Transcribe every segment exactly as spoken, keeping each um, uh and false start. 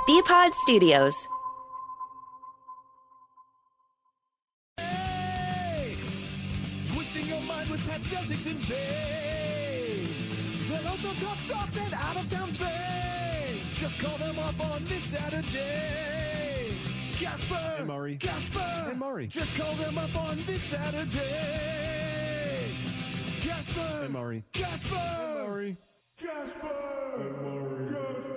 B-Pod Studios. Twisting your mind with Pat Celtics and Babes. They'll also talk socks and out-of-town fame. Just call them up on this Saturday. Gasper and Murray. Gasper and Murray. Just call them up on this Saturday. Gasper and Murray. Gasper and Murray. Gasper and Murray.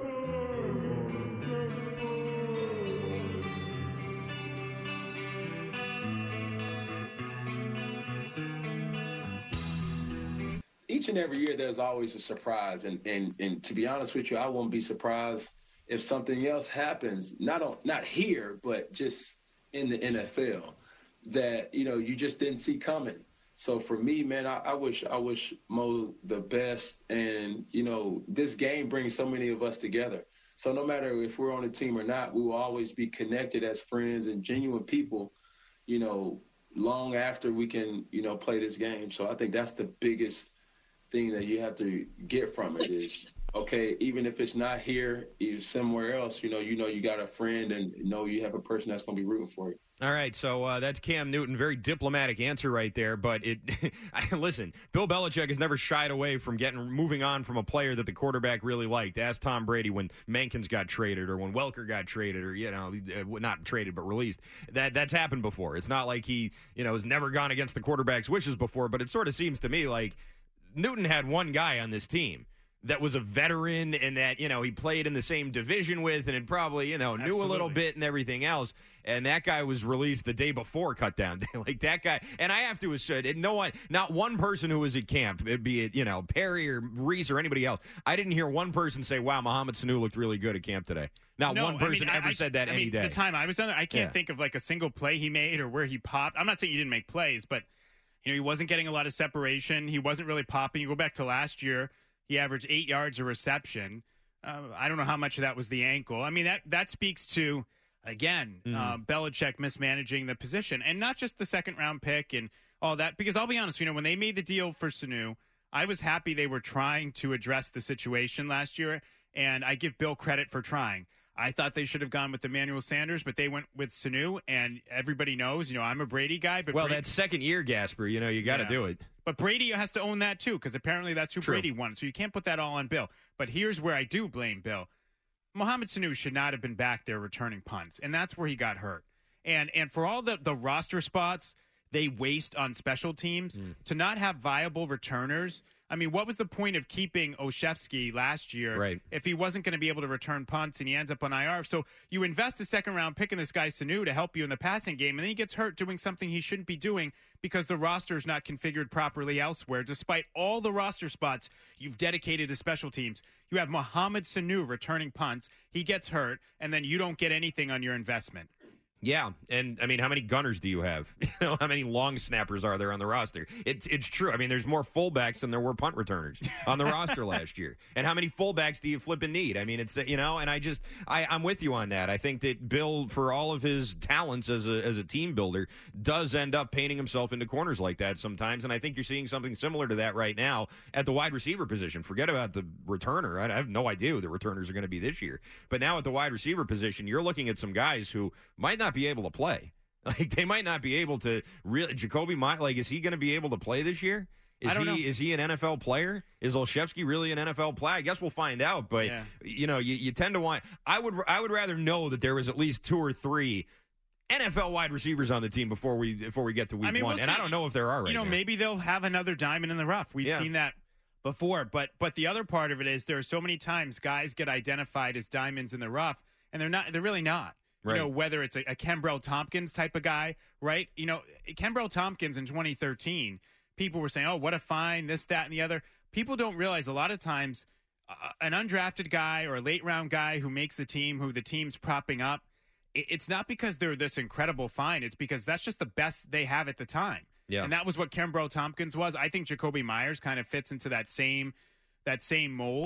Each and every year, there's always a surprise, and, and and to be honest with you, I won't be surprised if something else happens. Not on, not here, but just in the N F L that you know you just didn't see coming. So for me, man, I, I wish I wish Mo the best, and you know this game brings so many of us together. So no matter if we're on a team or not, we will always be connected as friends and genuine people. You know, long after we can you know play this game. So I think that's the biggest thing that you have to get from it is, okay, even if it's not here, even somewhere else, you know, you know you got a friend and you know you have a person that's going to be rooting for you. All right, so uh, that's Cam Newton. Very diplomatic answer right there. But it, listen, Bill Belichick has never shied away from getting moving on from a player that the quarterback really liked. Ask Tom Brady when Mankins got traded or when Welker got traded or, you know, not traded but released. That That's happened before. It's not like he, you know, has never gone against the quarterback's wishes before, but it sort of seems to me like Newton had one guy on this team that was a veteran and that, you know, he played in the same division with and had probably, you know, knew Absolutely. a little bit and everything else. And that guy was released the day before cut down. Like that guy. And I have to assume, no one, not one person who was at camp, be it, you know, Perry or Reese or anybody else. I didn't hear one person say, wow, Mohamed Sanu looked really good at camp today. Not no, one person I mean, ever I, said that I any mean, day. The time I was down there, I can't Yeah. think of like a single play he made or where he popped. I'm not saying he didn't make plays, but you know, he wasn't getting a lot of separation. He wasn't really popping. You go back to last year, he averaged eight yards a reception. Uh, I don't know how much of that was the ankle. I mean, that, that speaks to, again, mm. uh, Belichick mismanaging the position. And not just the second-round pick and all that. Because I'll be honest, you know, when they made the deal for Sanu, I was happy they were trying to address the situation last year. And I give Bill credit for trying. I thought they should have gone with Emmanuel Sanders, but they went with Sanu, and everybody knows, you know, I'm a Brady guy. But well, Brady, that second year, Gasper, you know, you got to yeah. do it. But Brady has to own that, too, because apparently that's who True. Brady wanted. So you can't put that all on Bill. But here's where I do blame Bill. Mohamed Sanu should not have been back there returning punts, and that's where he got hurt. And and for all the, the roster spots they waste on special teams, mm. to not have viable returners – I mean, what was the point of keeping Olszewski last year right. if he wasn't going to be able to return punts and he ends up on I R? So you invest a second-round pick in this guy Sanu to help you in the passing game, and then he gets hurt doing something he shouldn't be doing because the roster is not configured properly elsewhere. Despite all the roster spots you've dedicated to special teams, you have Mohamed Sanu returning punts. He gets hurt, and then you don't get anything on your investment. Yeah, and I mean, how many gunners do you have? You know, how many long snappers are there on the roster? It's it's true. I mean, there's more fullbacks than there were punt returners on the roster last year. And how many fullbacks do you flip and need? I mean, it's you know, and I just I I'm with you on that. I think that Bill, for all of his talents as a as a team builder, does end up painting himself into corners like that sometimes. And I think you're seeing something similar to that right now at the wide receiver position. Forget about the returner. I have no idea who the returners are going to be this year. But now at the wide receiver position, you're looking at some guys who might not be able to play. Like they might not be able to really. Jacoby Myers, like, is he going to be able to play this year? Is I don't he know. is he an N F L player? Is Olszewski really an N F L player? I guess we'll find out. But yeah. you know, you, you tend to want. I would I would rather know that there was at least two or three N F L wide receivers on the team before we before we get to week I mean, one. we'll and see. I don't know if there are right You know, now. maybe they'll have another diamond in the rough. We've Yeah. seen that before. But but the other part of it is there are so many times guys get identified as diamonds in the rough, and they're not. They're really not. You Right. know, whether it's a, a Kenbrell Tompkins type of guy, right? You know, Kenbrell Tompkins in twenty thirteen, people were saying, oh, what a find, this, that, and the other. People don't realize a lot of times uh, an undrafted guy or a late-round guy who makes the team, who the team's propping up, it, it's not because they're this incredible find. It's because that's just the best they have at the time. Yeah. And that was what Kenbrell Tompkins was. I think Jacoby Myers kind of fits into that same that same mold.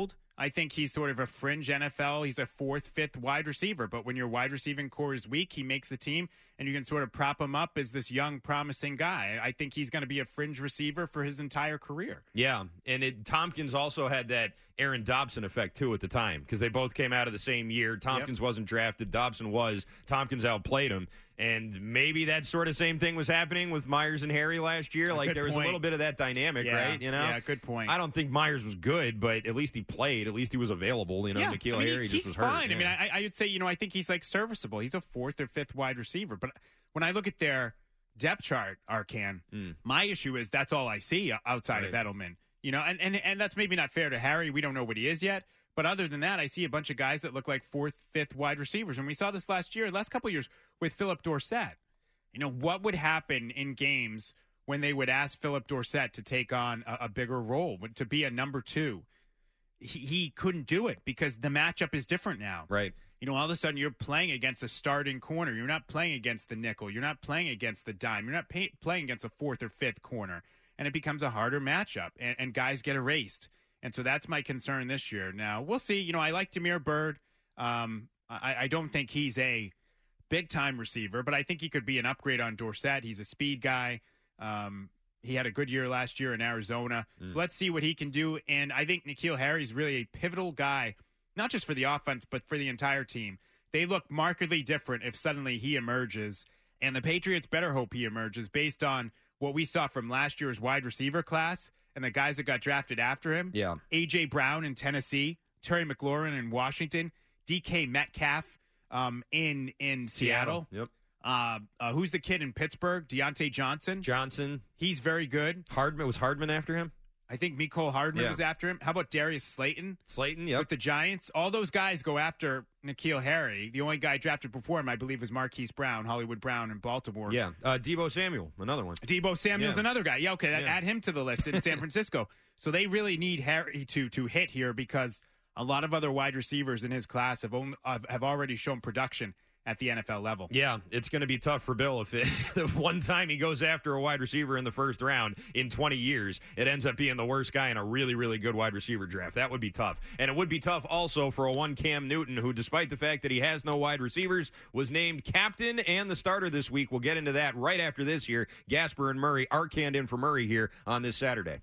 I think he's sort of a fringe N F L. He's a fourth, fifth wide receiver. But when your wide receiving core is weak, he makes the team, and you can sort of prop him up as this young, promising guy. I think he's going to be a fringe receiver for his entire career. Yeah, and it, Tompkins also had that Aaron Dobson effect, too, at the time, because they both came out of the same year. Tompkins yep. wasn't drafted. Dobson was. Tompkins outplayed him. And maybe that sort of same thing was happening with Myers and Harry last year. A like, there was point. a little bit of that dynamic, yeah, right? You know? Yeah, good point. I don't think Myers was good, but at least he played. At least he was available. You know, yeah. N'Keal I mean, Harry he's, just he's was fine. hurt. I mean, I, I would say, you know, I think he's, like, serviceable. He's a fourth or fifth wide receiver. But when I look at their depth chart, Arcan, mm. my issue is that's all I see outside right. of Edelman. You know, and, and, and that's maybe not fair to Harry. We don't know what he is yet. But other than that, I see a bunch of guys that look like fourth, fifth wide receivers. And we saw this last year, last couple of years with Philip Dorsett. You know, what would happen in games when they would ask Philip Dorsett to take on a, a bigger role, to be a number two? He, he couldn't do it because the matchup is different now. Right. You know, all of a sudden you're playing against a starting corner. You're not playing against the nickel. You're not playing against the dime. You're not pay, playing against a fourth or fifth corner. And it becomes a harder matchup, and, and guys get erased. And so that's my concern this year. Now, we'll see. You know, I like Damiere Byrd. Um, I, I don't think he's a big-time receiver, but I think he could be an upgrade on Dorsett. He's a speed guy. Um, he had a good year last year in Arizona. Mm. So let's see what he can do. And I think N'Keal Harry is really a pivotal guy, not just for the offense, but for the entire team. They look markedly different if suddenly he emerges. And the Patriots better hope he emerges based on what we saw from last year's wide receiver class and the guys that got drafted after him. Yeah. A J. Brown in Tennessee, Terry McLaurin in Washington, D K Metcalf um, in in Seattle. Seattle. Yep. Uh, uh, who's the kid in Pittsburgh? Deontay Johnson. Johnson. He's very good. Hardman was Hardman after him? I think Mecole Hardman Yeah. was after him. How about Darius Slayton? Slayton, yep. With the Giants. All those guys go after N'Keal Harry. The only guy drafted before him, I believe, was Marquise Brown, Hollywood Brown in Baltimore. Yeah. Uh, Debo Samuel, another one. Debo Samuel's Yeah. another guy. Yeah, okay, that, Yeah. add him to the list in San Francisco. So they really need Harry to to hit here because a lot of other wide receivers in his class have only, have, have already shown production at the N F L level. Yeah, it's going to be tough for Bill if it, the one time he goes after a wide receiver in the first round in twenty years, it ends up being the worst guy in a really, really good wide receiver draft. That would be tough. And it would be tough also for a one Cam Newton who, despite the fact that he has no wide receivers, was named captain and the starter this week. We'll get into that right after this here. Gasper and Murray, Arcand in for Murray here on this Saturday.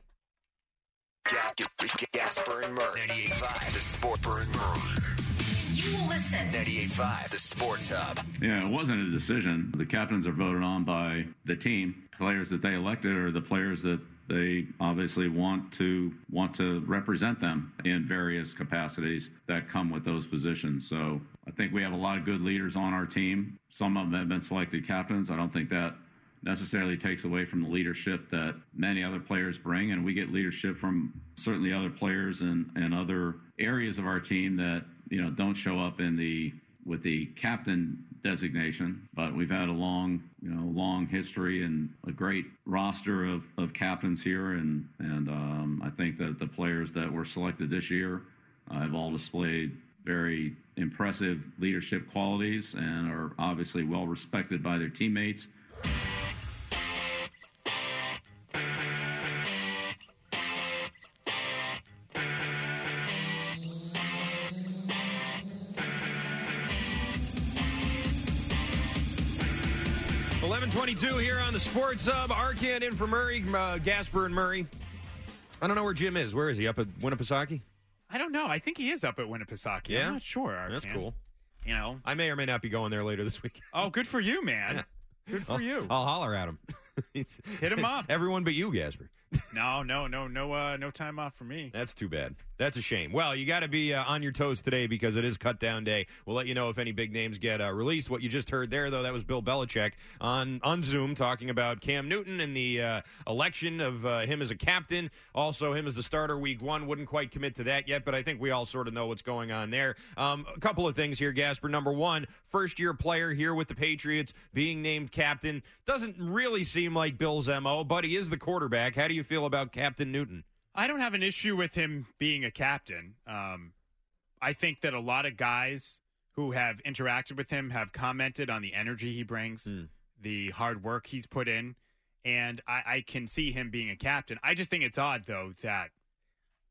Gasper and Murray, ninety-eight point five, the Sport Burn Murray. You will listen. ninety-eight point five, the Sports Hub. Yeah, it wasn't a decision. The captains are voted on by the team. Players that they elected are the players that they obviously want to want to represent them in various capacities that come with those positions. So I think we have a lot of good leaders on our team. Some of them have been selected captains. I don't think that necessarily takes away from the leadership that many other players bring, and we get leadership from certainly other players and, and other areas of our team that, you know, don't show up in the with the captain designation. But we've had a long, you know, long history and a great roster of, of captains here, and and um, I think that the players that were selected this year uh, have all displayed very impressive leadership qualities and are obviously well respected by their teammates. eleven twenty-two here on the Sports Hub. Arcand in for Murray, uh, Gasper and Murray. I don't know where Jim is. Where is he? Up at Winnipesaukee? I don't know. I think he is up at Winnipesaukee. Yeah? I'm not sure. Arcand. That's cool. You know, I may or may not be going there later this week. Oh, good for you, man. Yeah. Good for I'll, you. I'll holler at him. Hit him up. Everyone but you, Gasper. No, no, no, no, uh, no time off for me. That's too bad. That's a shame. Well, you got to be uh, on your toes today because it is cut down day. We'll let you know if any big names get uh, released. What you just heard there, though, that was Bill Belichick on, on Zoom talking about Cam Newton and the uh, election of uh, him as a captain. Also, him as the starter week one. Wouldn't quite commit to that yet, but I think we all sort of know what's going on there. Um, a couple of things here, Gasper. Number one, first-year player here with the Patriots being named captain. Doesn't really seem like Bill's M O, but he is the quarterback. How do you feel about Captain Newton? I don't have an issue with him being a captain. Um, I think that a lot of guys who have interacted with him have commented on the energy he brings, mm. the hard work he's put in, and I, I can see him being a captain. I just think it's odd, though, that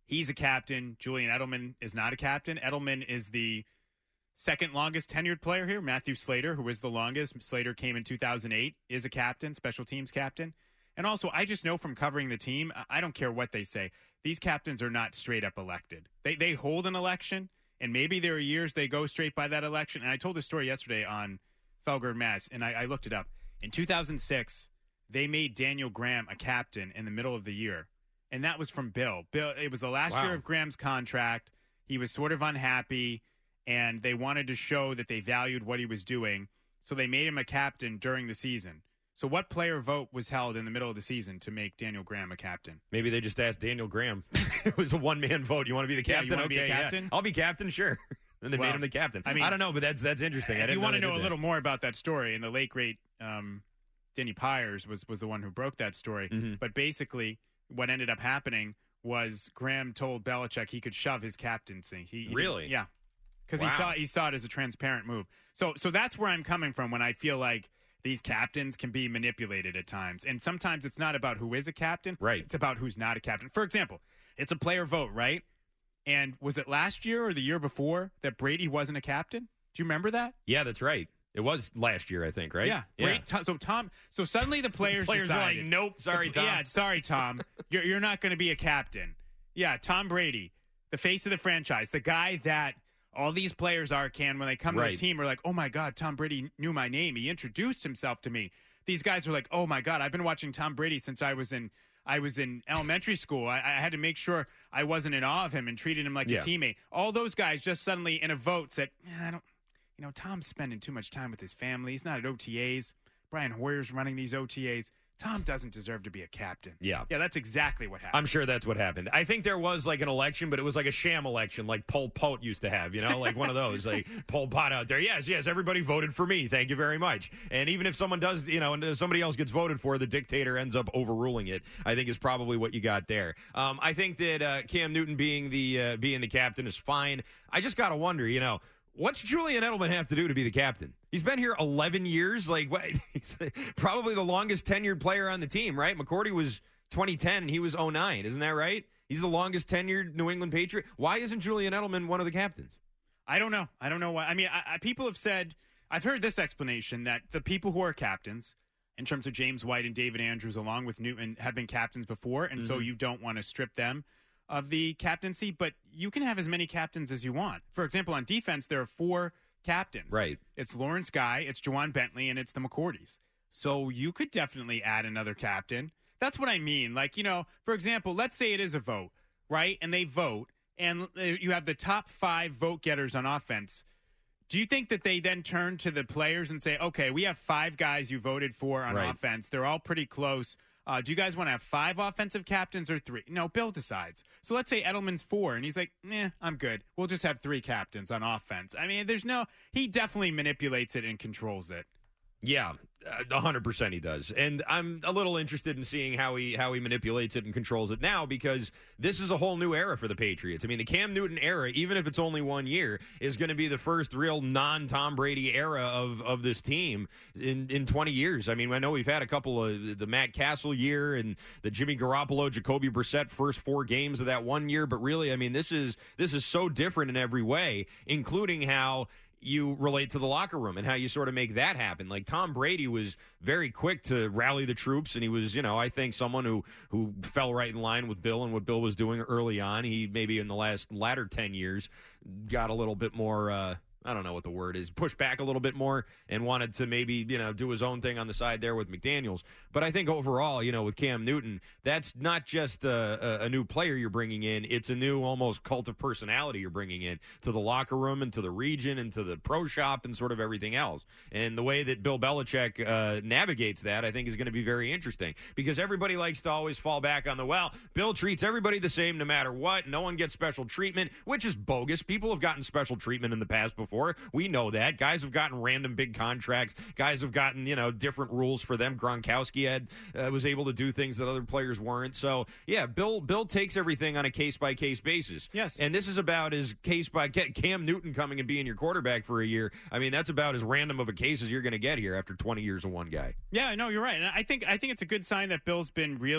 he's a captain. Julian Edelman is not a captain. Edelman is the second longest tenured player here. Matthew Slater, who is the longest. Slater came in two thousand eight, is a captain, special teams captain. And also, I just know from covering the team, I don't care what they say, these captains are not straight up elected. They they hold an election, and maybe there are years they go straight by that election. And I told this story yesterday on Felger and Mass, and I, I looked it up. In two thousand six, they made Daniel Graham a captain in the middle of the year, and that was from Bill. Bill, it was the last Wow. year of Graham's contract. He was sort of unhappy, and they wanted to show that they valued what he was doing, so they made him a captain during the season. So what player vote was held in the middle of the season to make Daniel Graham a captain? Maybe they just asked Daniel Graham. It was a one-man vote. You want to be the Yeah, captain? you wanna okay, be a yeah. captain? I'll be captain, sure. And they Well, made him the captain. I I mean- mean, I don't know, but that's that's interesting. I If didn't you want to they know did a that. little more about that story, and the late, great um, Denny Pyers was, was the one who broke that story. Mm-hmm. But basically, what ended up happening was Graham told Belichick he could shove his captaincy. He, he Really? didn't- Yeah. Because Wow. he saw he saw it as a transparent move. So so that's where I'm coming from when I feel like these captains can be manipulated at times. And sometimes it's not about who is a captain. Right. It's about who's not a captain. For example, it's a player vote, right? And was it last year or the year before that Brady wasn't a captain? Do you remember that? Yeah, that's right. It was last year, I think, right? Yeah. Brady, Tom- so Tom. So suddenly the players Players are decided, like, nope, sorry, Tom. Yeah, sorry, Tom. You're you're not going to be a captain. Yeah, Tom Brady, the face of the franchise, the guy that all these players are, can when they come to Right. the team are like, oh my God, Tom Brady knew my name. He introduced himself to me. These guys are like, oh my God, I've been watching Tom Brady since I was in I was in elementary school. I, I had to make sure I wasn't in awe of him and treated him like Yeah. a teammate. All those guys just suddenly in a vote said, eh, I don't, you know, Tom's spending too much time with his family. He's not at O T As. Brian Hoyer's running these O T As. Tom doesn't deserve to be a captain. Yeah. Yeah, that's exactly what happened. I'm sure that's what happened. I think there was like an election, but it was like a sham election, like Pol Pot used to have, you know, like one of those, like Pol Pot out there. Yes, yes, everybody voted for me. Thank you very much. And even if someone does, you know, and somebody else gets voted for, the dictator ends up overruling it. I think is probably what you got there. Um, I think that uh, Cam Newton being the uh, being the captain is fine. I just gotta wonder, you know. What's Julian Edelman have to do to be the captain? He's been here eleven years. Like, what, he's probably the longest tenured player on the team, right? McCourty was twenty ten and he was oh nine. Isn't that right? He's the longest tenured New England Patriot. Why isn't Julian Edelman one of the captains? I don't know. I don't know why. I mean, I, I, people have said, I've heard this explanation that the people who are captains, in terms of James White and David Andrews, along with Newton, have been captains before, and so you don't want to strip them of the captaincy, but you can have as many captains as you want. For example, on defense, there are four captains. Right. It's Lawrence Guy, it's Juwan Bentley, and it's the McCourties. So you could definitely add another captain. That's what I mean. Like, you know, for example, let's say it is a vote, right? And they vote, and you have the top five vote getters on offense. Do you think that they then turn to the players and say, okay, we have five guys you voted for on Right. offense. They're all pretty close. Uh, do you guys want to have five offensive captains or three? No, Bill decides. So let's say Edelman's four, and he's like, "Nah, I'm good. We'll just have three captains on offense." I mean, there's no. He definitely manipulates it and controls it. Yeah, a hundred percent he does, and I'm a little interested in seeing how he how he manipulates it and controls it now, because this is a whole new era for the Patriots. I mean, the Cam Newton era, even if it's only one year, is going to be the first real non-Tom Brady era of of this team in in twenty years. I mean, I know we've had a couple of the Matt Castle year and the Jimmy Garoppolo, Jacoby Brissett first four games of that one year, but really, I mean, this is this is so different in every way, including how you relate to the locker room and how you sort of make that happen. Like, Tom Brady was very quick to rally the troops, and he was, you know, I think someone who, who fell right in line with Bill and what Bill was doing early on. He maybe in the last latter ten years got a little bit more, uh, I don't know what the word is, pushed back a little bit more and wanted to maybe, you know, do his own thing on the side there with McDaniels. But I think overall, you know, with Cam Newton, that's not just a, a new player you're bringing in. It's a new almost cult of personality you're bringing in to the locker room and to the region and to the pro shop and sort of everything else. And the way that Bill Belichick uh, navigates that, I think, is going to be very interesting, because everybody likes to always fall back on the, well, Bill treats everybody the same no matter what. No one gets special treatment, which is bogus. People have gotten special treatment in the past before. We know that. Guys have gotten random big contracts. Guys have gotten, you know, different rules for them. Gronkowski had uh, was able to do things that other players weren't. So, yeah, Bill Bill takes everything on a case-by-case basis. Yes. And this is about as case by Cam Newton coming and being your quarterback for a year. I mean, that's about as random of a case as you're going to get here after twenty years of one guy. Yeah, no, you're right. And I think I think it's a good sign that Bill's been really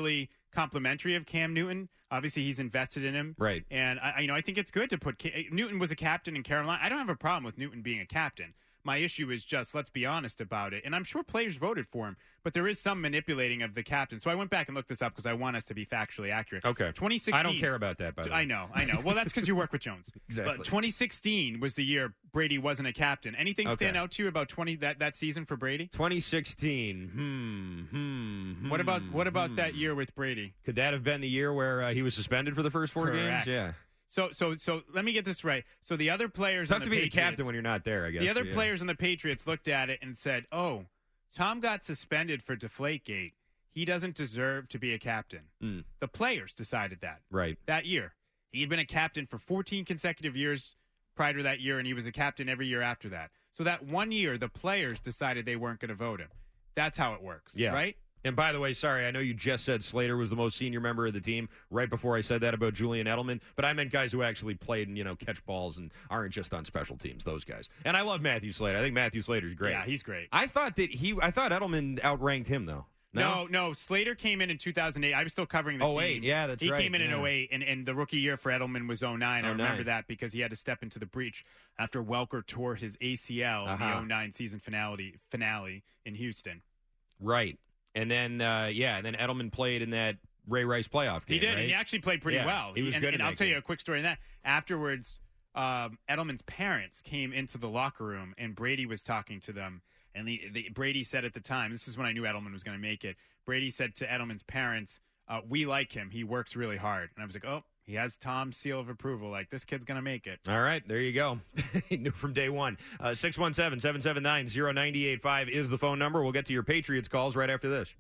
complimentary of Cam Newton. Obviously, he's invested in him. Right. And, I, you know, I think it's good to put Cam, Newton was a captain in Carolina. I don't have a problem with Newton being a captain. My issue is just, let's be honest about it. And I'm sure players voted for him, but there is some manipulating of the captain. So I went back and looked this up because I want us to be factually accurate. Okay. twenty sixteen. I don't care about that, by the way. I know, I know. Well, that's because you work with Jones. Exactly. But twenty sixteen was the year Brady wasn't a captain. Anything Okay. stand out to you about twenty that, that season for Brady? twenty sixteen. Hmm. Hmm. hmm What about what about hmm. that year with Brady? Could that have been the year where uh, he was suspended for the first four Correct. games? Yeah. So so so let me get this right. So the other players It's on tough the to be Patriots, the captain when you're not there, I guess. the other yeah. players on the Patriots looked at it and said, "Oh, Tom got suspended for Deflategate. He doesn't deserve to be a captain." Mm. The players decided that Right. that year. He had been a captain for fourteen consecutive years prior to that year, and he was a captain every year after that. So that one year, the players decided they weren't going to vote him. That's how it works, Yeah. right? And by the way, sorry, I know you just said Slater was the most senior member of the team right before I said that about Julian Edelman, but I meant guys who actually played and, you know, catch balls and aren't just on special teams, those guys. And I love Matthew Slater. I think Matthew Slater's great. Yeah, he's great. I thought that he I thought Edelman outranked him though. No, no. Slater came in in two thousand eight. I was still covering the Oh, team. eight. Yeah, that's he right. He came in Yeah. in oh eight, and, and the rookie year for Edelman was oh nine. I oh nine. remember that because he had to step into the breach after Welker tore his A C L in Uh-huh. the oh nine season finale finale in Houston. Right. And then, uh, yeah, and then Edelman played in that Ray Rice playoff game. He did, right? and he actually played pretty Yeah, well. he was and, good And in I'll that tell game. you a quick story on that. Afterwards, um, Edelman's parents came into the locker room, and Brady was talking to them. And the, the Brady said at the time, this is when I knew Edelman was going to make it. Brady said to Edelman's parents, uh, "We like him. He works really hard." And I was like, "Oh, he has Tom's seal of approval. Like, this kid's going to make it." All right, there you go. He knew from day one. Uh, six one seven, seven seven nine, zero nine eight five is the phone number. We'll get to your Patriots calls right after this.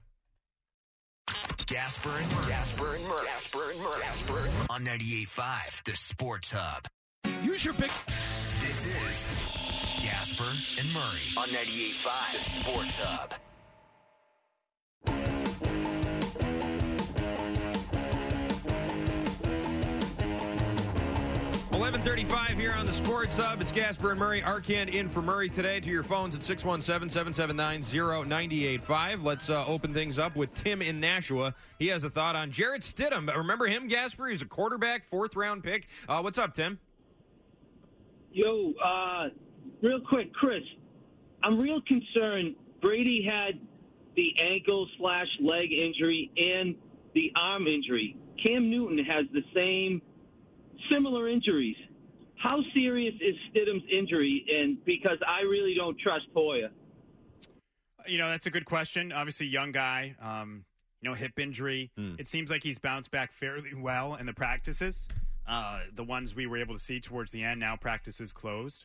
Gasper and Murray. Gasper and Murray. Gasper and Murray. Gasper and Murray. On ninety-eight point five, the Sports Hub. Use your big... This is Gasper and Murray on ninety-eight point five, the Sports Hub. eleven thirty-five here on the Sports Hub. It's Gasper and Murray. Arcand in for Murray today. To your phones at six one seven, seven seven nine, zero nine eight five. Let's uh, open things up with Tim in Nashua. He has a thought on Jarrett Stidham. Remember him, Gasper? He's a quarterback, fourth-round pick. Uh, what's up, Tim? Yo, uh, real quick, Chris, I'm real concerned. Brady had the ankle slash leg injury and the arm injury. Cam Newton has the same similar injuries. How serious is Stidham's injury? And because I really don't trust Hoyer. You know, that's a good question. Obviously, young guy, um, you know, hip injury. Mm. It seems like he's bounced back fairly well in the practices. Uh, the ones we were able to see towards the end, now practices closed.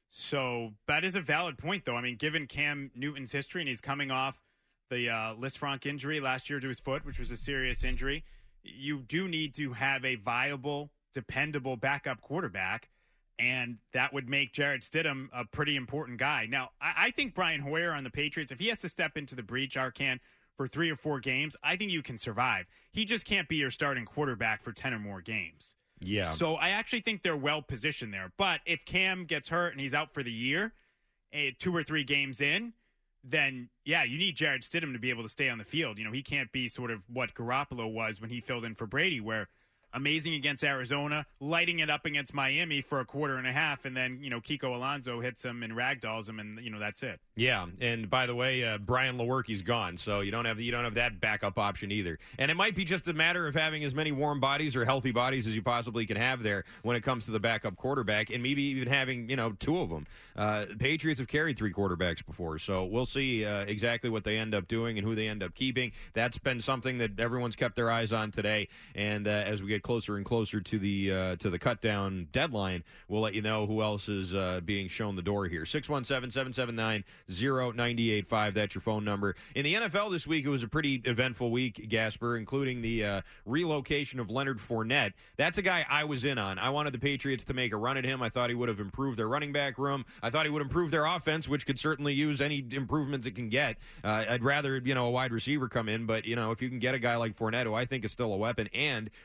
So that is a valid point, though. I mean, given Cam Newton's history, and he's coming off the uh, Lisfranc injury last year to his foot, which was a serious injury, you do need to have a viable, dependable backup quarterback, and that would make Jarrett Stidham a pretty important guy. Now, I, I think Brian Hoyer on the Patriots, if he has to step into the breach, Arcand, for three or four games, I think you can survive. He just can't be your starting quarterback for ten or more games. Yeah. So I actually think they're well positioned there. But if Cam gets hurt and he's out for the year, eh, two or three games in, then, yeah, you need Jarrett Stidham to be able to stay on the field. You know, he can't be sort of what Garoppolo was when he filled in for Brady, where amazing against Arizona, lighting it up against Miami for a quarter and a half, and then, you know, Kiko Alonso hits him and ragdolls him, and, you know, that's it. Yeah, and by the way, uh, Brian Lewerke's gone, so you don't have you don't have that backup option either. And it might be just a matter of having as many warm bodies or healthy bodies as you possibly can have there when it comes to the backup quarterback, and maybe even having, you know, two of them. Uh, the Patriots have carried three quarterbacks before, so we'll see uh, exactly what they end up doing and who they end up keeping. That's been something that everyone's kept their eyes on today, and uh, as we get closer and closer to the uh, to the cut down deadline, we'll let you know who else is uh, being shown the door here. six one seven, seven seven nine, zero nine eight five. That's your phone number. In the N F L this week, it was a pretty eventful week, Gasper, including the uh, relocation of Leonard Fournette. That's a guy I was in on. I wanted the Patriots to make a run at him. I thought he would have improved their running back room. I thought he would improve their offense, which could certainly use any improvements it can get. Uh, I'd rather, you know, a wide receiver come in, but, you know, if you can get a guy like Fournette, who I think is still a weapon and who can also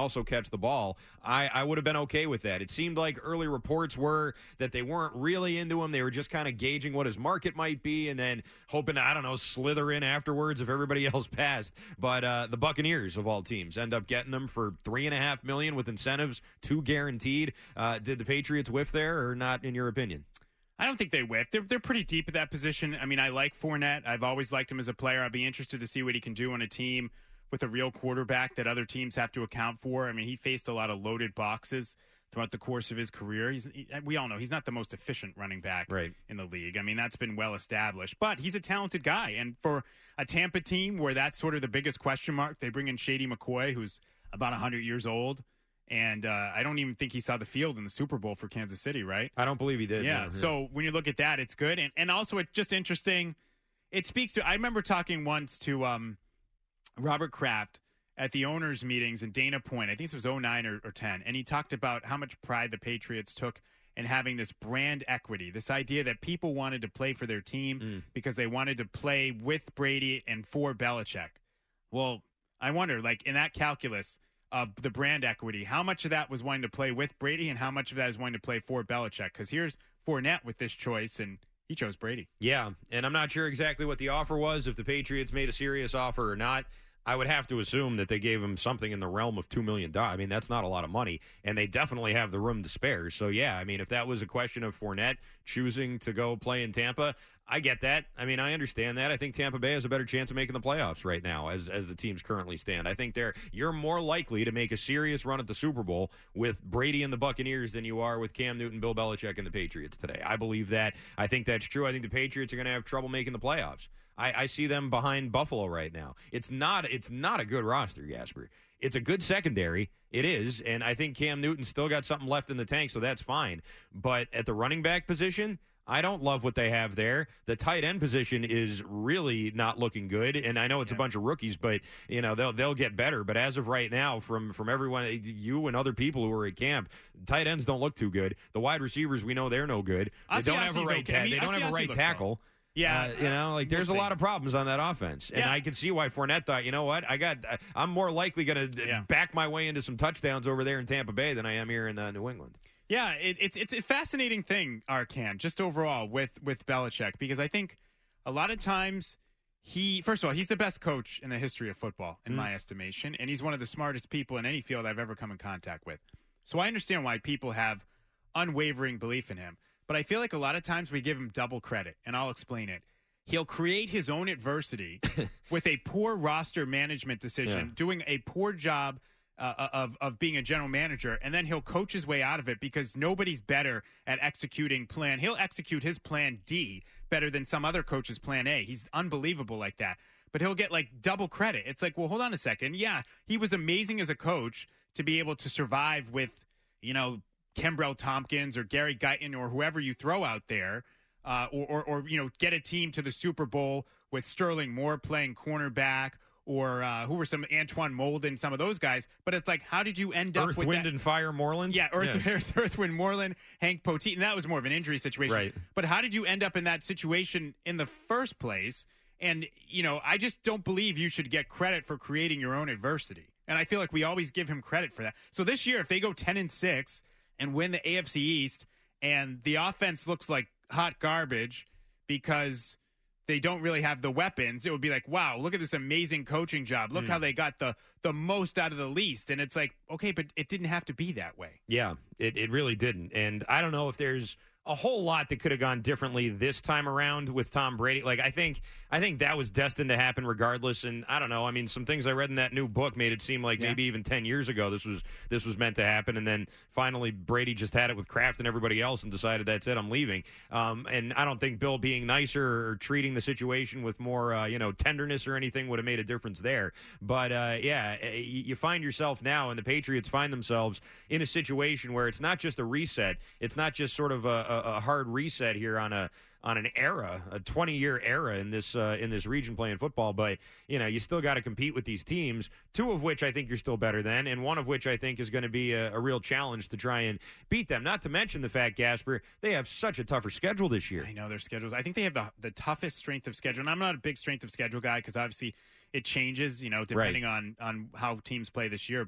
also catch the ball, I, I would have been okay with that. It seemed like early reports were that they weren't really into him. They were just kind of gauging what his market might be and then hoping to, I don't know, slither in afterwards if everybody else passed. But uh, the Buccaneers, of all teams, end up getting them for three and a half million with incentives, two guaranteed. Uh, did the Patriots whiff there or not, in your opinion? I don't think they whiffed. They're, they're pretty deep at that position. I mean, I like Fournette. I've always liked him as a player. I'd be interested to see what he can do on a team with a real quarterback that other teams have to account for. I mean, he faced a lot of loaded boxes throughout the course of his career. He's, he, we all know he's not the most efficient running back right. in the league. I mean, that's been well established. But he's a talented guy. And for a Tampa team where that's sort of the biggest question mark, they bring in Shady McCoy, who's about one hundred years old. And uh, I don't even think he saw the field in the Super Bowl for Kansas City, right? I don't believe he did. Yeah. No. So when you look at that, it's good. And, and also, it's just interesting. It speaks to, I remember talking once to um, Robert Kraft at the owners' meetings in Dana Point. I think this was oh nine or, or ten. And he talked about how much pride the Patriots took in having this brand equity, this idea that people wanted to play for their team mm. because they wanted to play with Brady and for Belichick. Well, I wonder, like, in that calculus of the brand equity, how much of that was wanting to play with Brady and how much of that is wanting to play for Belichick? Because here's Fournette with this choice, and he chose Brady. Yeah, and I'm not sure exactly what the offer was, if the Patriots made a serious offer or not. I would have to assume that they gave him something in the realm of two million dollars. I mean, that's not a lot of money, and they definitely have the room to spare. So, yeah, I mean, if that was a question of Fournette choosing to go play in Tampa, I get that. I mean, I understand that. I think Tampa Bay has a better chance of making the playoffs right now as as the teams currently stand. I think they're you're more likely to make a serious run at the Super Bowl with Brady and the Buccaneers than you are with Cam Newton, Bill Belichick, and the Patriots today. I believe that. I think that's true. I think the Patriots are going to have trouble making the playoffs. I, I see them behind Buffalo right now. It's not it's not a good roster, Gasper. It's a good secondary. It is, and I think Cam Newton's still got something left in the tank, so that's fine. But at the running back position, I don't love what they have there. The tight end position is really not looking good, and I know it's yeah. a bunch of rookies, but you know they'll they'll get better. But as of right now, from from everyone, you and other people who are at camp, tight ends don't look too good. The wide receivers, we know they're no good. They don't have a right. Okay. I mean, they don't have a right tackle. Well. Yeah, uh, you know, like there's we'll a lot of problems on that offense, and yeah. I can see why Fournette thought, you know what, I got, I'm more likely going to yeah. back my way into some touchdowns over there in Tampa Bay than I am here in uh, New England. Yeah, it, it's it's a fascinating thing, Arcan, just overall with with Belichick, because I think a lot of times he, first of all, he's the best coach in the history of football, in mm. my estimation, and he's one of the smartest people in any field I've ever come in contact with. So I understand why people have unwavering belief in him. But I feel like a lot of times we give him double credit, and I'll explain it. He'll create his own adversity with a poor roster management decision, yeah. doing a poor job uh, of, of being a general manager, and then he'll coach his way out of it because nobody's better at executing plan. He'll execute his plan D better than some other coach's plan A. He's unbelievable like that. But he'll get, like, double credit. It's like, well, hold on a second. Yeah, he was amazing as a coach to be able to survive with, you know, Kembrell Tompkins or Gary Guyton or whoever you throw out there, uh, or, or, or, you know, get a team to the Super Bowl with Sterling Moore playing cornerback or uh, who were some Antoine Molden, some of those guys. But it's like, how did you end up Earth, with Wind, that? and Fire Moreland? Yeah, Earth, yeah. Earth, Earth, Wind, Moreland, Hank Poteet. And that was more of an injury situation. Right. But how did you end up in that situation in the first place? And, you know, I just don't believe you should get credit for creating your own adversity. And I feel like we always give him credit for that. So this year, if they go ten and six and win the A F C East, and the offense looks like hot garbage because they don't really have the weapons, it would be like, wow, look at this amazing coaching job. Look mm. how they got the, the most out of the least. And it's like, okay, but it didn't have to be that way. Yeah, it, it really didn't. And I don't know if there's a whole lot that could have gone differently this time around with Tom Brady. Like, I think I think that was destined to happen regardless. And I don't know. I mean, some things I read in that new book made it seem like yeah. maybe even ten years ago this was this was meant to happen. And then finally Brady just had it with Kraft and everybody else and decided that's it, I'm leaving. Um, and I don't think Bill being nicer or treating the situation with more, uh, you know, tenderness or anything would have made a difference there. But, uh, yeah, you find yourself now, and the Patriots find themselves in a situation where it's not just a reset. It's not just sort of a, a, a hard reset here on a on an era, a twenty-year era in this uh, in this region playing football. But, you know, you still got to compete with these teams, two of which I think you're still better than, and one of which I think is going to be a, a real challenge to try and beat them. Not to mention the fact, Gasper, they have such a tougher schedule this year. I know their schedules. I think they have the the toughest strength of schedule. And I'm not a big strength of schedule guy because obviously it changes, you know, depending right. on, on how teams play this year. But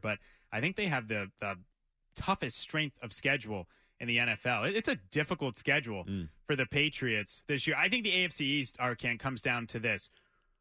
I think they have the, the toughest strength of schedule in the N F L. It, it's a difficult schedule mm. for the Patriots this year. I think the A F C East, Arcand, comes down to this.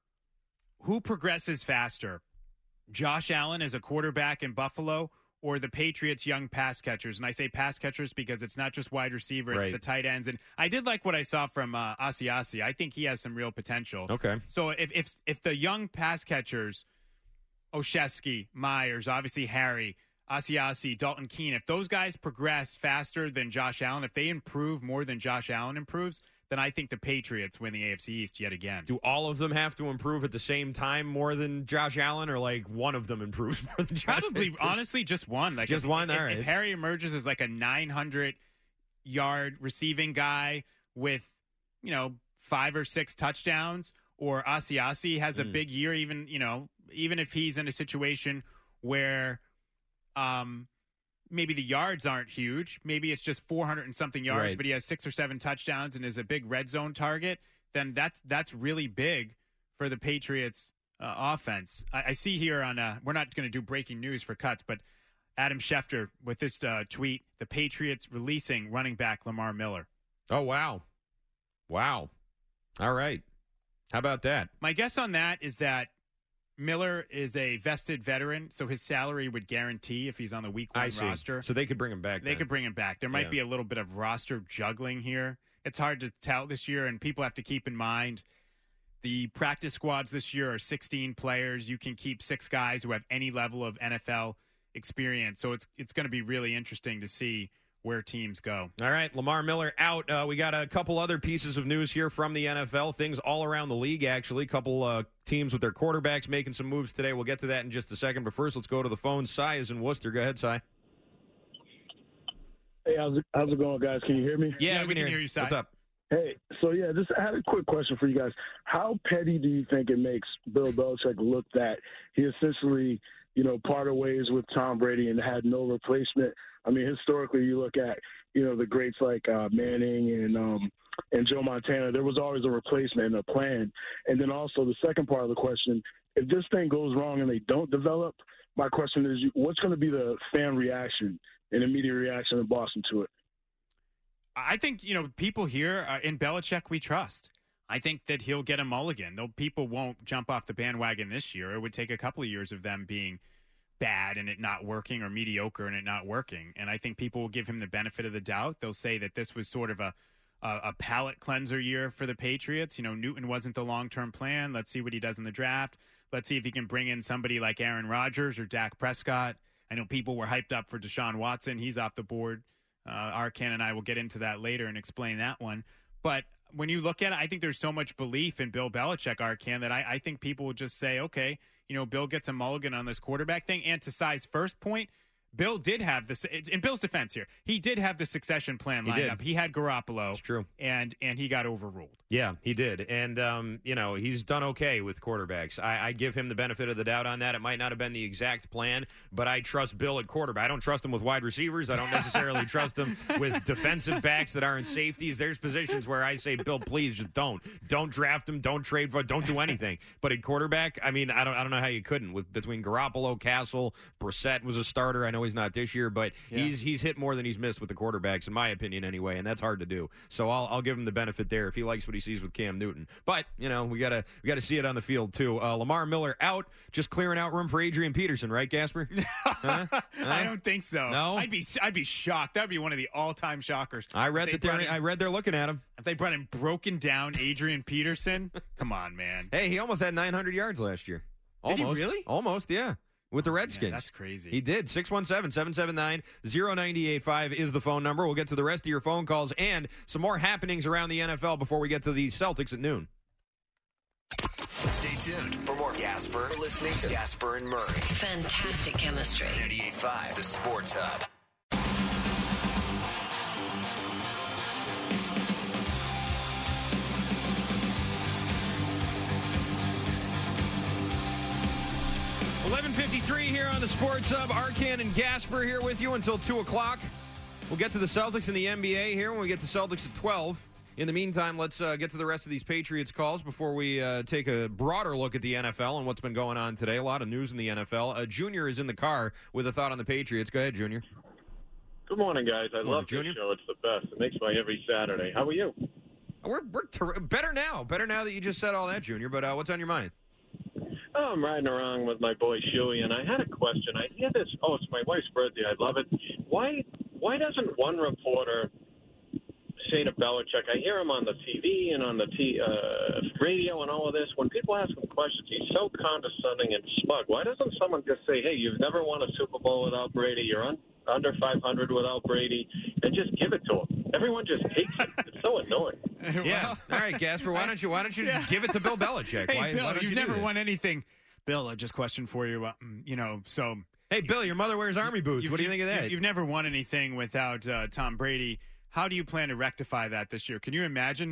Who progresses faster? Josh Allen as a quarterback in Buffalo or the Patriots' young pass catchers? And I say pass catchers because it's not just wide receiver, it's right. the tight ends. And I did like what I saw from uh, Asiasi. I think he has some real potential. Okay. So if if if the young pass catchers, Olszewski, Myers, obviously Harry, Asiasi, Dalton Keene, if those guys progress faster than Josh Allen, if they improve more than Josh Allen improves, then I think the Patriots win the A F C East yet again. Do all of them have to improve at the same time more than Josh Allen, or like one of them improves more than Josh Probably, Allen? honestly, just one. Like just if, one, if, all right. If Harry emerges as like a nine hundred yard receiving guy with, you know, five or six touchdowns, or Asiasi has a mm. big year, even, you know, even if he's in a situation where um, maybe the yards aren't huge, maybe it's just four hundred and something yards, right. but he has six or seven touchdowns and is a big red zone target, then that's that's really big for the Patriots uh, offense. I, I see here on, uh, we're not going to do breaking news for cuts, but Adam Schefter with this uh, tweet, the Patriots releasing running back Lamar Miller. Oh, wow. Wow. All right. How about that? My guess on that is that Miller is a vested veteran, so his salary would guarantee if he's on the week one I see. roster. So they could bring him back. They then. could bring him back. There might yeah. be a little bit of roster juggling here. It's hard to tell this year, and people have to keep in mind the practice squads this year are sixteen players. You can keep six guys who have any level of N F L experience. So it's it's going to be really interesting to see where teams go. All right, Lamar Miller out. Uh, we got a couple other pieces of news here from the N F L. Things all around the league, actually. A couple uh, teams with their quarterbacks making some moves today. We'll get to that in just a second. But first, let's go to the phone. Cy is in Worcester. Go ahead, Cy. Hey, how's it, how's it going, guys? Can you hear me? Yeah, yeah we, we can can hear you, Cy. What's up? Hey, so yeah, just I had a quick question for you guys. How petty do you think it makes Bill Belichick look that he essentially, you know, parted ways with Tom Brady and had no replacement? I mean, historically, you look at, you know, the greats like uh, Manning and um, and Joe Montana. There was always a replacement and a plan. And then also the second part of the question: if this thing goes wrong and they don't develop, my question is, what's going to be the fan reaction and immediate reaction in Boston to it? I think, you know, people here uh, in Belichick we trust. I think that he'll get a mulligan. Though people won't jump off the bandwagon this year. It would take a couple of years of them being bad and it not working, or mediocre and it not working. And I think people will give him the benefit of the doubt. They'll say that this was sort of a a, a palate cleanser year for the Patriots. You know, Newton wasn't the long-term plan. Let's see what he does in the draft. Let's see if he can bring in somebody like Aaron Rodgers or Dak Prescott. I know people were hyped up for Deshaun Watson. He's off the board. Uh, Arcand and I will get into that later and explain that one. But when you look at it, I think there's so much belief in Bill Belichick, Arcand, that I, I think people will just say, okay, you know, Bill gets a mulligan on this quarterback thing. And to Cy's first point, Bill did have this in Bill's defense here. He did have the succession plan lined He up. He had Garoppolo. It's true. And and he got overruled. Yeah, he did. And, um, you know, he's done okay with quarterbacks. I, I give him the benefit of the doubt on that. It might not have been the exact plan, but I trust Bill at quarterback. I don't trust him with wide receivers. I don't necessarily trust him with defensive backs that aren't safeties. There's positions where I say, Bill, please just don't. Don't draft him. Don't trade for Don't do anything. But at quarterback, I mean, I don't I don't know how you couldn't. With between Garoppolo, Castle, Brissett was a starter. I know he's not this year, but yeah. he's he's hit more than he's missed with the quarterbacks, in my opinion, anyway, and that's hard to do. So I'll I'll give him the benefit there if he likes what he sees with Cam Newton. But you know, we gotta we gotta see it on the field too. Uh, Lamar Miller out, just clearing out room for Adrian Peterson, right, Gasper? huh? Huh? I don't think so. No, I'd be I'd be shocked. That'd be one of the all time shockers. I read that they're in, I read they're looking at him. If they brought in broken down Adrian Peterson, come on, man. Hey, he almost had nine hundred yards last year. Almost, did he really? Almost, yeah. With the Redskins. Man, that's crazy. He did. six one seven, seven seven nine, zero nine eight five is the phone number. We'll get to the rest of your phone calls and some more happenings around the N F L before we get to the Celtics at noon. Stay tuned for more Gasper. You're listening to Gasper and Murray. Fantastic chemistry. ninety-eight point five, the Sports Hub. eleven fifty-three here on the Sports Hub. Arcand and Gasper here with you until two o'clock. We'll get to the Celtics and the N B A here when we get to Celtics at twelve. In the meantime, let's uh, get to the rest of these Patriots calls before we uh, take a broader look at the N F L and what's been going on today. A lot of news in the N F L. Uh, Junior is in the car with a thought on the Patriots. Go ahead, Junior. Good morning, guys. I morning, love Junior. this show. It's the best. It makes my every Saturday. How are you? We're we're ter- better now. Better now that you just said all that, Junior. But uh, what's on your mind? Oh, I'm riding around with my boy Shuey, and I had a question. I hear this. Oh, it's my wife's birthday. I love it. Why Why doesn't one reporter say to Belichick, I hear him on the T V and on the t- uh, radio and all of this, when people ask him questions, he's so condescending and smug. Why doesn't someone just say, hey, you've never won a Super Bowl without Brady, you're un- under five hundred without Brady, and just give it to him? Everyone just takes it. It's so annoying. Yeah. All right, Gasper, why don't you why don't you Yeah. give it to Bill Belichick? Hey, why, Bill, why don't you've you do never that? won anything. Bill, just question for you. Uh, mm, you know, so Hey, Bill, your mother wears army boots. you've- What do you think of you've- that? You've never won anything without uh, Tom Brady. How do you plan to rectify that this year? Can you imagine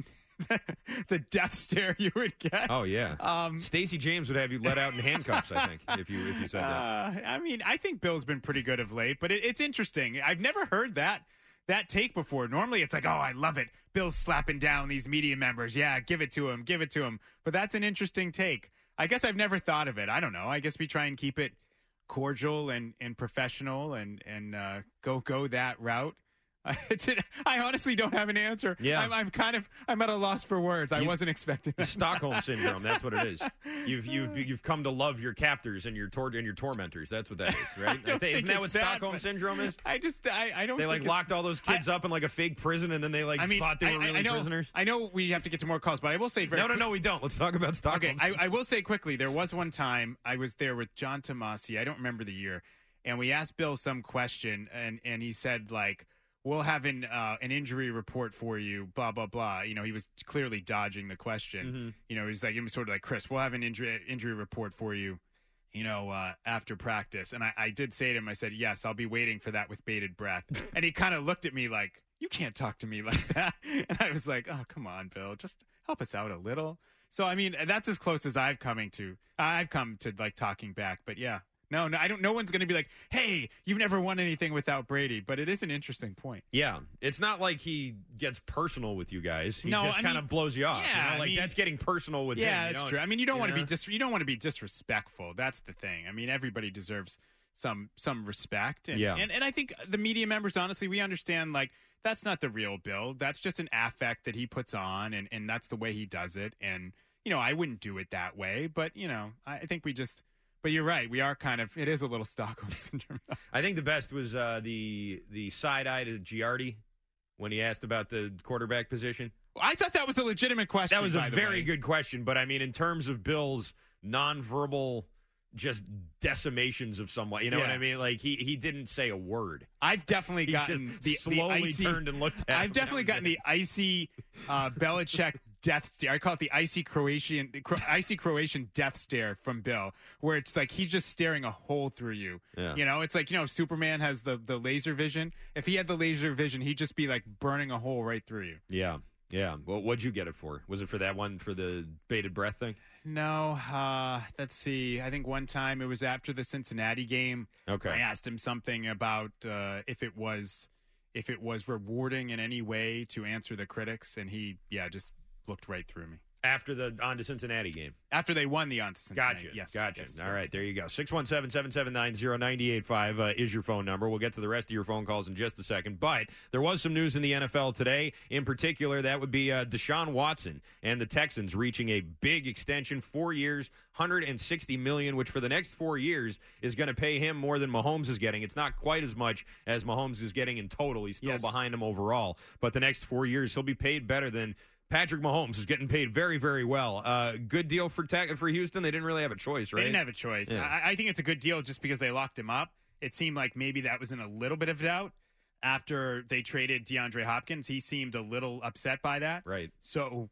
the death stare you would get? Oh yeah. Um, Stacey James would have you let out in handcuffs. I think if you if you said that. Uh, I mean, I think Bill's been pretty good of late, but it, it's interesting. I've never heard that that take before. Normally, it's like, oh, I love it. Bill's slapping down these media members. Yeah, give it to him, give it to him. But that's an interesting take. I guess I've never thought of it. I don't know. I guess we try and keep it cordial and, and professional and and uh, go go that route. It's an, I honestly don't have an answer. Yeah. I'm, I'm kind of I'm at a loss for words. I You- wasn't expecting The that. Stockholm syndrome. That's what it is. You've you've you've come to love your captors and your tor- and your tormentors. That's what that is, right? I don't I think- think Isn't that it's what that, Stockholm but- syndrome is? I just I, I don't. They think like it's- locked all those kids up in like a fake prison, and then they like I mean, thought they were I, really I know, prisoners. I know we have to get to more calls, but I will say very No, no, quick- no, we don't. Let's talk about Stockholm. Okay, I, I will say quickly, there was one time I was there with John Tomasi. I don't remember the year, and we asked Bill some question, and, and he said like, "We'll have an uh, an injury report for you." Blah blah blah. You know, he was clearly dodging the question. Mm-hmm. You know, he's like, he was sort of like, "Chris, we'll have an injury injury report for you." You know, uh, after practice, and I, I did say to him, I said, "Yes, I'll be waiting for that with bated breath." And he kind of looked at me like, "You can't talk to me like that." And I was like, "Oh, come on, Bill, just help us out a little." So, I mean, that's as close as I've coming to. I've come to like talking back, but yeah, no, no, I don't. No one's going to be like, "Hey, you've never won anything without Brady." But it is an interesting point. Yeah, it's not like he gets personal with you guys. He No, just I kind mean, of blows you off. yeah, you know? I Like mean- that's getting personal with him. Yeah, you that's know? true. I mean, you don't You want to know? be dis- you don't want to be disrespectful. That's the thing. I mean, everybody deserves some some respect. And, Yeah. and and I think the media members, honestly, we understand like that's not the real Bill. That's just an affect that he puts on, and and that's the way he does it. And you know, I wouldn't do it that way, but you know, I, I think we just. But you're right. We are kind of. It is a little Stockholm syndrome. I think the best was uh, the the side eye to Giardi when he asked about the quarterback position. I thought that was a legitimate question. That was by a the very way. good question, but I mean, in terms of Bill's nonverbal, just decimations of someone, you know what Yeah. I mean? Like he he didn't say a word. I've definitely He gotten just the slowly the icy, turned and looked at him. I've definitely That was gotten it. the icy uh, Belichick death stare. I call it the icy Croatian, Cro- icy Croatian death stare from Bill, where it's like he's just staring a hole through you. Yeah. You know, it's like you know Superman has the the laser vision. If he had the laser vision, he'd just be like burning a hole right through you. Yeah, yeah. Well, what'd you get it for? Was it for that one for the bated breath thing? No, uh, let's see. I think one time it was after the Cincinnati game. Okay. I asked him something about uh, if it was if it was rewarding in any way to answer the critics, and he, yeah, just looked right through me. After the on to Cincinnati game. After they won the on to Cincinnati. Gotcha. Yes. Gotcha. yes, All yes. right, there you go. six one seven, seven seven nine, zero nine eight five uh, is your phone number. We'll get to the rest of your phone calls in just a second. But there was some news in the N F L today. In particular, that would be uh, Deshaun Watson and the Texans reaching a big extension, four years, one hundred sixty million dollars, which for the next four years is going to pay him more than Mahomes is getting. It's not quite as much as Mahomes is getting in total. He's still Yes. behind him overall. But the next four years, he'll be paid better than Patrick Mahomes is getting paid very, very well. Uh, good deal for tech for Houston. They didn't really have a choice, right? They didn't have a choice. Yeah. I, I think it's a good deal just because they locked him up. It seemed like maybe that was in a little bit of doubt after they traded DeAndre Hopkins. He seemed a little upset by that. Right. So,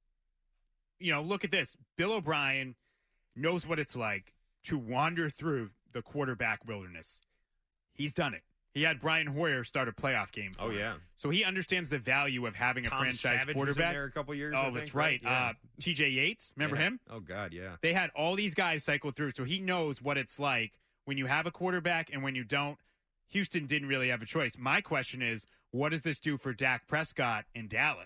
you know, look at this. Bill O'Brien knows what it's like to wander through the quarterback wilderness. He's done it. He had Brian Hoyer start a playoff game for Oh, him. yeah. So he understands the value of having Tom a franchise Savage was in quarterback. there a couple years, Oh, I think, that's right. right? Yeah. Uh, T J Yates, remember Yeah. him? Oh, God, yeah. They had all these guys cycle through, so he knows what it's like when you have a quarterback and when you don't. Houston didn't really have a choice. My question is, what does this do for Dak Prescott in Dallas?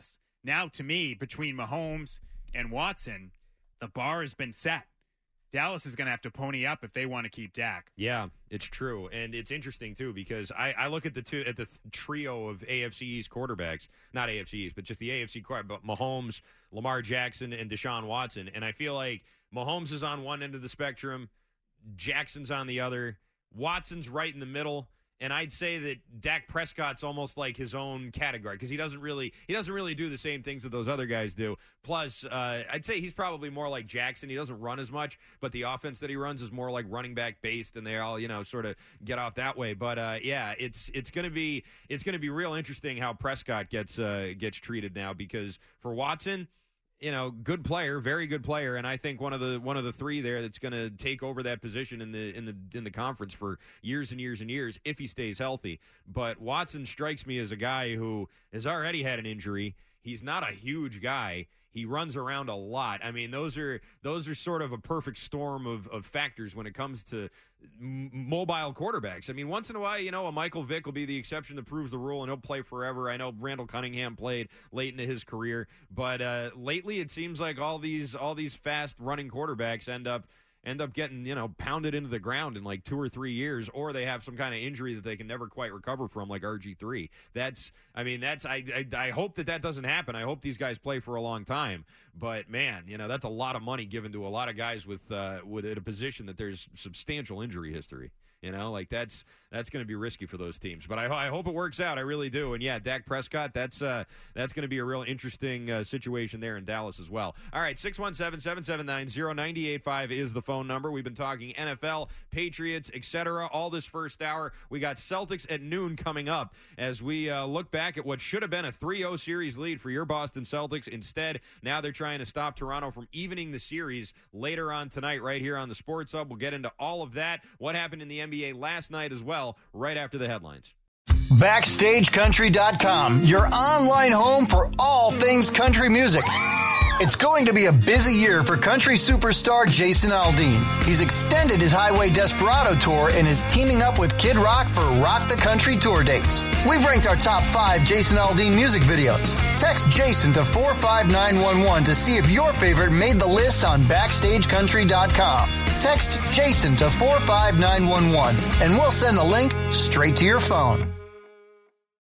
Now, to me, between Mahomes and Watson, the bar has been set. Dallas is going to have to pony up if they want to keep Dak. Yeah, it's true, and it's interesting too because I, I look at the two at the th- trio of A F C East quarterbacks, not A F C East, but just the A F C quarterback, Mahomes, Lamar Jackson, and Deshaun Watson, and I feel like Mahomes is on one end of the spectrum, Jackson's on the other, Watson's right in the middle. And I'd say that Dak Prescott's almost like his own category because he doesn't really he doesn't really do the same things that those other guys do. Plus, uh, I'd say he's probably more like Jackson. He doesn't run as much, but the offense that he runs is more like running back based, and they all you know sort of get off that way. But uh, yeah, it's it's gonna be it's gonna be real interesting how Prescott gets uh, gets treated now because for Watson. You know, good player, very good player, and I think one of the one of the three there that's going to take over that position in the in the in the conference for years and years and years if he stays healthy. But Watson strikes me as a guy who has already had an injury. He's not a huge guy. He runs around a lot. I mean, those are those are sort of a perfect storm of, of factors when it comes to m- mobile quarterbacks. I mean, once in a while, you know, a Michael Vick will be the exception that proves the rule, and he'll play forever. I know Randall Cunningham played late into his career, but uh, lately it seems like all these all these fast running quarterbacks end up. end up getting, you know, pounded into the ground in like two or three years, or they have some kind of injury that they can never quite recover from, like R G three. That's, I mean, that's, I, I, I hope that that doesn't happen. I hope these guys play for a long time. But, man, you know, that's a lot of money given to a lot of guys with, uh, with a position that there's substantial injury history. You know, like that's that's going to be risky for those teams. But I, I hope it works out. I really do. And, yeah, Dak Prescott, that's uh, that's going to be a real interesting uh, situation there in Dallas as well. All right, six one seven, seven seven nine, zero nine eight five is the phone number. We've been talking N F L, Patriots, et cetera, all this first hour. We got Celtics at noon coming up as we uh, look back at what should have been a three oh series lead for your Boston Celtics. Instead, now they're trying to stop Toronto from evening the series later on tonight right here on the Sports Hub. We'll get into all of that, what happened in the N B A last night as well, right after the headlines. Backstage Country dot com, your online home for all things country music. It's going to be a busy year for country superstar Jason Aldean. He's extended his Highway Desperado tour and is teaming up with Kid Rock for Rock the Country tour dates. We've ranked our top five Jason Aldean music videos. Text Jason to four five nine one one to see if your favorite made the list on Backstage Country dot com. Text Jason to four five nine one one and we'll send the link straight to your phone.